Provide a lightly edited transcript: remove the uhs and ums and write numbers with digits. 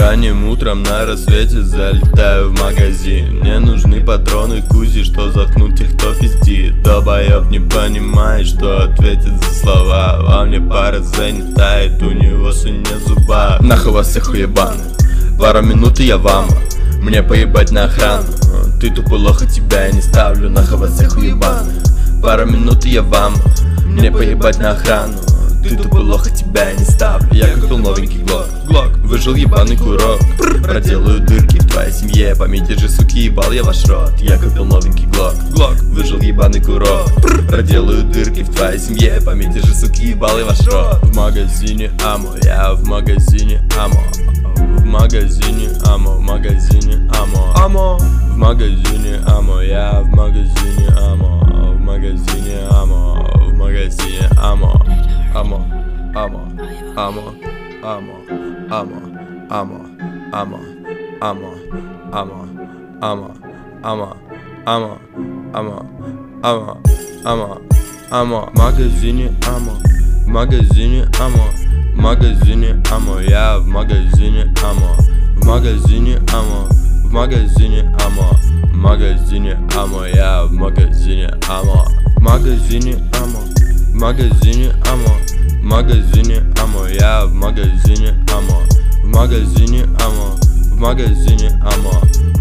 Ранним утром на рассвете залетаю в магазин. Мне нужны патроны Кузи, что заткнут тех, кто пиздит. Долбоёб не понимает, что ответит за слова. Во мне пара занятает, у него свинья в зубах. Нахуй вас всех уебаны, пару минут и я вам. Мне поебать на охрану, ты тупо лоха, тебя я не ставлю. Нахуй вас всех уебаны, пару минут и я вам. Мне поебать на охрану, ты тупо лоха, тебя я не ставлю. Я купил новенький глок, выжил ебаный курок. Проделаю дырки в твоей семье, поймите же, суки, ебал я ваш рот. Я купил новенький глок, выжил ебаный курок. Проделаю дырки в твоей семье, поймите же, суки, ебал я ваш рот. В магазине амо, я в магазине амо. В магазине амо, в магазине амо. В магазине амо, я в магазине амо. В магазине амо, в магазине амо. Амо, амо, амо, амо, амо, амо, амо, амо, амо, амо, амо, амо, амо, амо, амо, амо. В магазине амо, в магазине амо. В магазине амо, я в магазине амо. В магазине амо, в магазине амо. В магазине амо, я в магазине амо. В магазине амо, в магазине амо. В магазине амо, я в магазине амо. В магазине амо, в магазине амо.